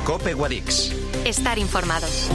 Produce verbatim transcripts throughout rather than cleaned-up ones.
COPE Guadix. Estar informados.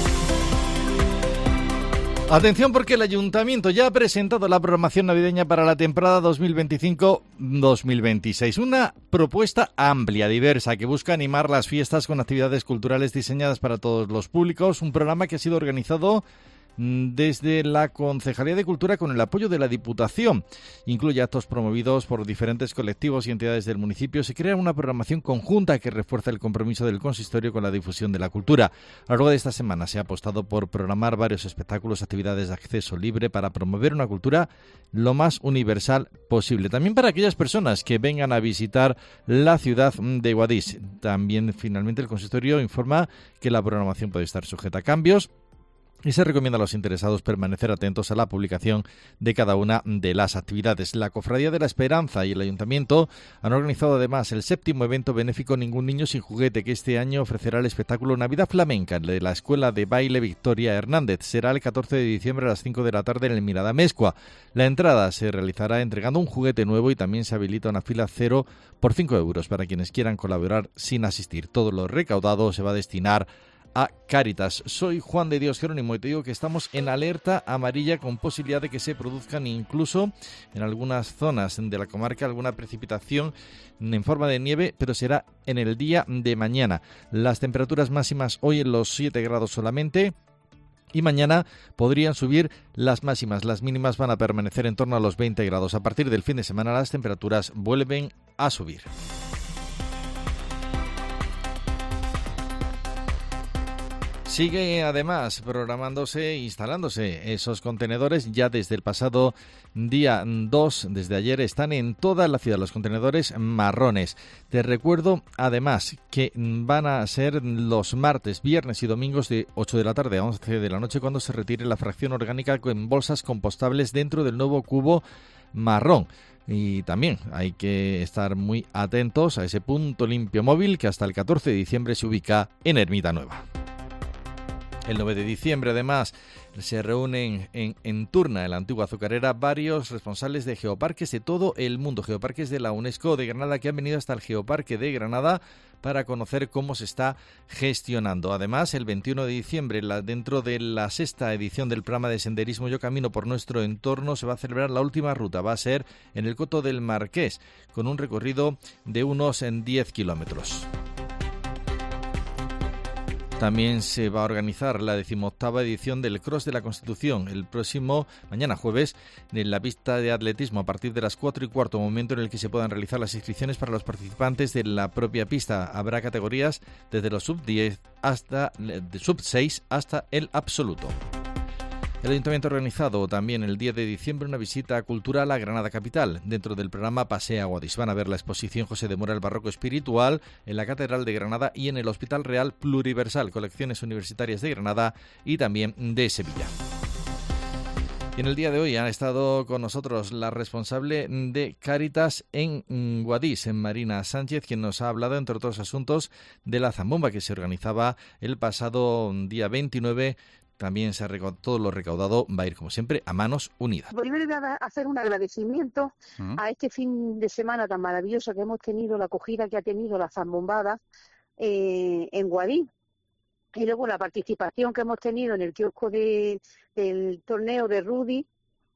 Atención, porque el Ayuntamiento ya ha presentado la programación navideña para la temporada dos mil veinticinco dos mil veintiséis. Una propuesta amplia, diversa, que busca animar las fiestas con actividades culturales diseñadas para todos los públicos. Un programa que ha sido organizado desde la Concejalía de Cultura con el apoyo de la Diputación. Incluye actos promovidos por diferentes colectivos y entidades del municipio. Se crea una programación conjunta que refuerza el compromiso del consistorio con la difusión de la cultura. A lo largo de esta semana se ha apostado por programar varios espectáculos, actividades de acceso libre para promover una cultura lo más universal posible. También para aquellas personas que vengan a visitar la ciudad de Guadix. También, finalmente, el consistorio informa que la programación puede estar sujeta a cambios y se recomienda a los interesados permanecer atentos a la publicación de cada una de las actividades. La Cofradía de la Esperanza y el Ayuntamiento han organizado además el séptimo evento benéfico Ningún Niño Sin Juguete, que este año ofrecerá el espectáculo Navidad Flamenca de la Escuela de Baile Victoria Hernández. Será el catorce de diciembre a las cinco de la tarde en el Mirada Mezcua. La entrada se realizará entregando un juguete nuevo y también se habilita una fila cero por cinco euros para quienes quieran colaborar sin asistir. Todo lo recaudado se va a destinar a Cáritas. Soy Juan de Dios Jerónimo y te digo que estamos en alerta amarilla con posibilidad de que se produzcan incluso en algunas zonas de la comarca alguna precipitación en forma de nieve, pero será en el día de mañana. Las temperaturas máximas hoy en los siete grados solamente. Y mañana podrían subir las máximas. Las mínimas van a permanecer en torno a los veinte grados. A partir del fin de semana las temperaturas vuelven a subir. Sigue además programándose e instalándose esos contenedores. Ya desde el pasado día dos, desde ayer, están en toda la ciudad los contenedores marrones. Te recuerdo además que van a ser los martes, viernes y domingos de ocho de la tarde a once de la noche cuando se retire la fracción orgánica en bolsas compostables dentro del nuevo cubo marrón. Y también hay que estar muy atentos a ese punto limpio móvil que hasta el catorce de diciembre se ubica en Ermita Nueva. El nueve de diciembre, además, se reúnen en, en Turna, en la antigua azucarera, varios responsables de geoparques de todo el mundo, geoparques de la UNESCO de Granada, que han venido hasta el Geoparque de Granada para conocer cómo se está gestionando. Además, el veintiuno de diciembre, la, dentro de la sexta edición del programa de senderismo Yo Camino por Nuestro Entorno, se va a celebrar la última ruta. Va a ser en el Coto del Marqués, con un recorrido de unos diez kilómetros. También se va a organizar la decimoctava edición del Cross de la Constitución el próximo mañana jueves en la pista de atletismo a partir de las cuatro y cuarto, momento en el que se puedan realizar las inscripciones para los participantes de la propia pista. Habrá categorías desde los sub diez hasta de sub seis hasta el absoluto. El Ayuntamiento ha organizado también el diez de diciembre una visita cultural a Granada Capital. Dentro del programa Pasea Guadix van a ver la exposición José de Mora el Barroco Espiritual en la Catedral de Granada y en el Hospital Real Pluriversal, colecciones universitarias de Granada y también de Sevilla. Y en el día de hoy ha estado con nosotros la responsable de Cáritas en Guadix, en Marina Sánchez, quien nos ha hablado, entre otros asuntos, de la zambomba que se organizaba el pasado día veintinueve. También se ha recaudado, todo lo recaudado va a ir, como siempre, a manos unidas. Primero voy a hacer un agradecimiento uh-huh. a este fin de semana tan maravilloso que hemos tenido, la acogida que ha tenido la zambombada eh, en Guadix. Y luego la participación que hemos tenido en el kiosco de, del torneo de Rudy,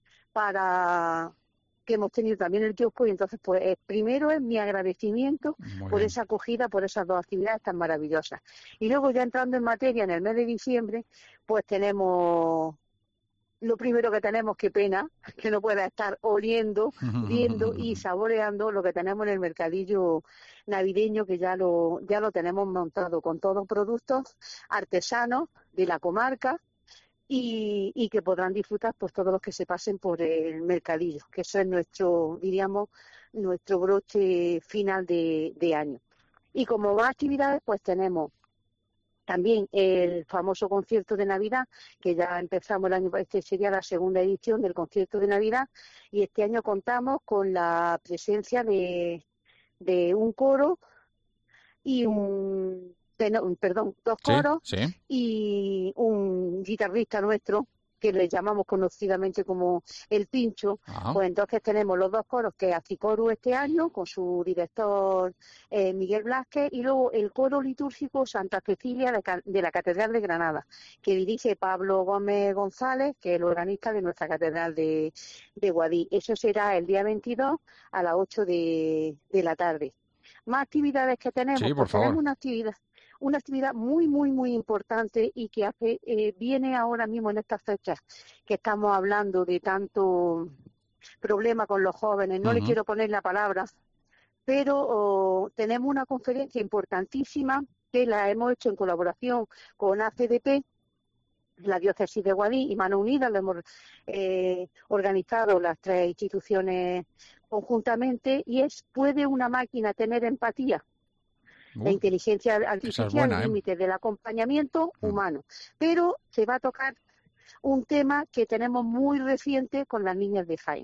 para que hemos tenido también el kiosco. Y entonces, pues, eh, primero es mi agradecimiento Muy por bien. esa acogida, por esas dos actividades tan maravillosas. Y luego, ya entrando en materia, en el mes de diciembre, pues tenemos... Lo primero que tenemos, qué pena, que no pueda estar oliendo, viendo y saboreando lo que tenemos en el mercadillo navideño, que ya lo ya lo tenemos montado con todos los productos artesanos de la comarca y, y que podrán disfrutar pues todos los que se pasen por el mercadillo, que eso es nuestro, diríamos, nuestro broche final de, de año. Y como más actividades, pues tenemos también el famoso concierto de Navidad, que ya empezamos el año, este sería la segunda edición del concierto de Navidad, y este año contamos con la presencia de, de un coro y un, de, no, perdón, dos coros sí, sí. y un guitarrista nuestro, que le llamamos conocidamente como el Pincho. Ajá. Pues entonces tenemos los dos coros, que es Acicoru este año, con su director eh, Miguel Blázquez, y luego el coro litúrgico Santa Cecilia de, de la Catedral de Granada, que dirige Pablo Gómez González, que es el organista de nuestra Catedral de, de Guadix. Eso será el día veintidós a las ocho de, de la tarde. Más actividades que tenemos, sí, por pues favor. tenemos una actividad una actividad muy, muy, muy importante y que hace, eh, viene ahora mismo en estas fechas que estamos hablando de tanto problema con los jóvenes. No uh-huh. le quiero poner la palabra, pero oh, tenemos una conferencia importantísima que la hemos hecho en colaboración con A C D P, la Diócesis de Guadix y Manos Unidas. Lo hemos eh, organizado las tres instituciones conjuntamente, y es: ¿puede una máquina tener empatía? Uh, la inteligencia artificial, el límite ¿eh? del acompañamiento uh. humano. Pero se va a tocar un tema que tenemos muy reciente con las niñas de Jaén.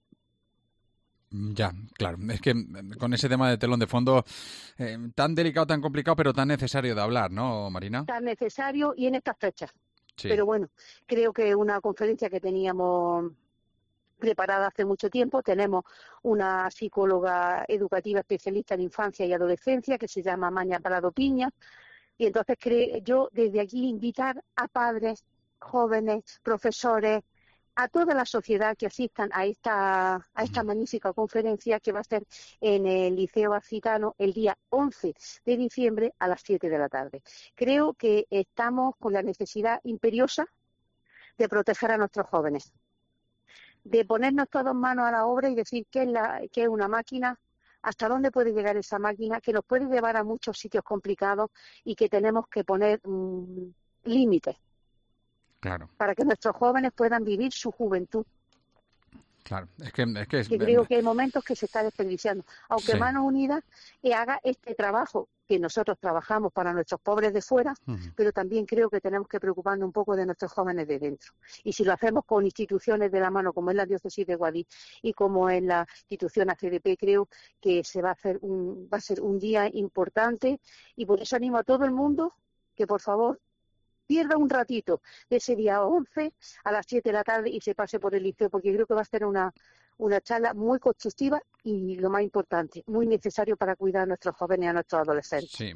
Ya, claro. Es que con ese tema de telón de fondo, eh, tan delicado, tan complicado, pero tan necesario de hablar, ¿no, Marina? Tan necesario y en estas fechas. Sí. Pero bueno, creo que una conferencia que teníamos preparada hace mucho tiempo. Tenemos una psicóloga educativa especialista en infancia y adolescencia que se llama Maña Parado Piña, y entonces cre- yo desde aquí invitar a padres, jóvenes, profesores, a toda la sociedad que asistan a esta a esta magnífica conferencia, que va a ser en el Liceo Accitano el día once de diciembre a las siete de la tarde. Creo que estamos con la necesidad imperiosa de proteger a nuestros jóvenes, de ponernos todos manos a la obra y decir qué es, la, qué es una máquina, hasta dónde puede llegar esa máquina, que nos puede llevar a muchos sitios complicados y que tenemos que poner mmm, límites. Claro. Para que nuestros jóvenes puedan vivir su juventud. Claro, es que... Es que, es, que creo que hay momentos que se está desperdiciando. Aunque sí. Manos Unidas eh, haga este trabajo, que nosotros trabajamos para nuestros pobres de fuera, uh-huh. pero también creo que tenemos que preocuparnos un poco de nuestros jóvenes de dentro. Y si lo hacemos con instituciones de la mano, como es la Diócesis de Guadix y como es la institución A C D P, creo que se va a hacer un, va a ser un día importante, y por eso animo a todo el mundo que, por favor, pierda un ratito de ese día once a las siete de la tarde y se pase por el liceo, porque creo que va a ser una, una charla muy constructiva y, lo más importante, muy necesario para cuidar a nuestros jóvenes y a nuestros adolescentes. Sí.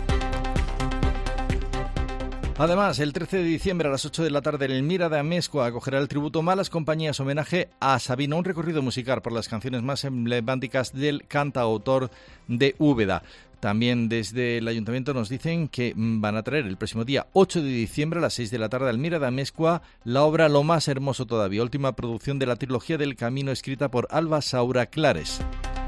Además, el trece de diciembre a las ocho de la tarde en el Mira de Amezcua acogerá el tributo Malas Compañías homenaje a Sabina, un recorrido musical por las canciones más emblemáticas del cantautor de Úbeda. También desde el Ayuntamiento nos dicen que van a traer el próximo día ocho de diciembre a las seis de la tarde al Mira de Amezcua la obra Lo más hermoso todavía, última producción de la trilogía del Camino escrita por Alba Saura Clares.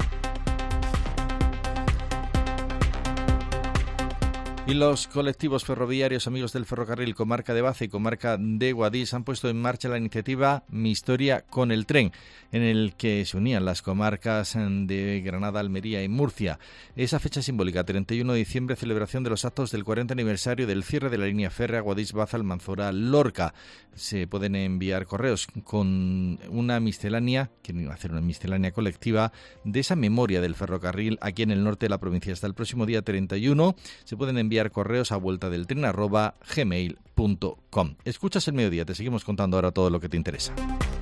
Y los colectivos ferroviarios Amigos del Ferrocarril, Comarca de Baza y Comarca de Guadix han puesto en marcha la iniciativa Mi Historia con el Tren, en el que se unían las comarcas de Granada, Almería y Murcia. Esa fecha simbólica, treinta y uno de diciembre, celebración de los actos del cuarenta aniversario del cierre de la línea férrea Guadix-Baza, Almanzora, Lorca. Se pueden enviar correos con una miscelánea, quiero hacer una miscelánea colectiva, de esa memoria del ferrocarril aquí en el norte de la provincia. Hasta el próximo día treinta y uno se pueden enviar correos a vuelta del tren arroba gmail punto com. Escuchas El Mediodía, te seguimos contando ahora todo lo que te interesa.